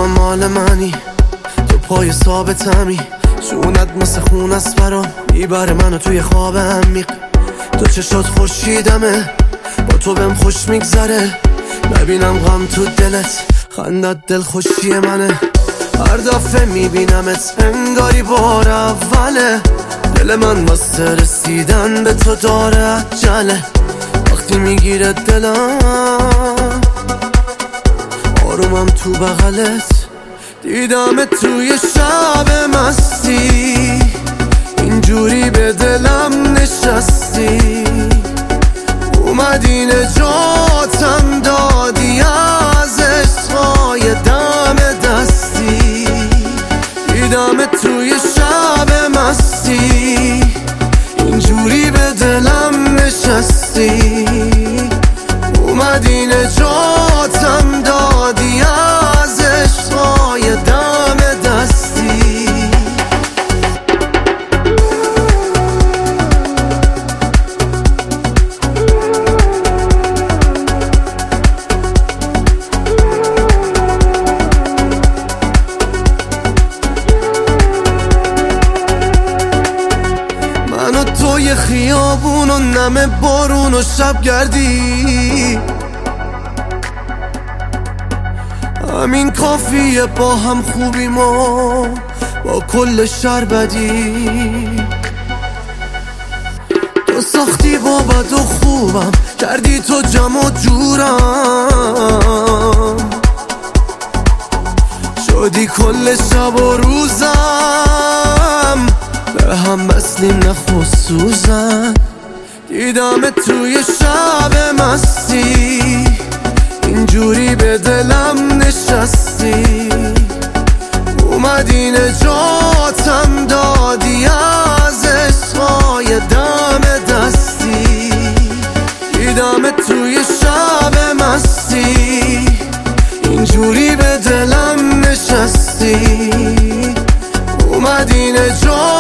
هم مال منی، تو پای ثابتمی، جونت مثل خون است برام، میبره منو توی خواب عمیق. تو چشات خورشیدمه، با تو بهم خوش میگذره، نبینم غم تو دلت، خندت دل خوشی منه. هر دفعه میبینمت انگاری بار اوله، دل من واسه رسیدن به تو داره عجله. وقتی میگیره دلم آرومم تو بغلت، دیدمت توی شب مستی، اینجوری به دلم نشستی، اومدی نجاتم دادی از عشقای دم دستی. دیدمت توی شب مستی، اینجوری به دلم نشستی، اومدی نجاتم دادی از عشقای دم دستی. من و توی خیابون و نم بارون و شب گردی، همین کافیه با هم خوبی ما با کل شر بدی. تو ساختی با بد و خوبم، کردی تو جمع و جورم، شدی کل شب و روزم، به هم مثلیم نه خصوصا. دیدمت توی شب مستی، اینجوری به دلم نشستی، اومدی نجاتم دادی از عشقای دم دستی. دیدمت توی شب مستی، اینجوری به دلم نشستی، اومدی نجاتم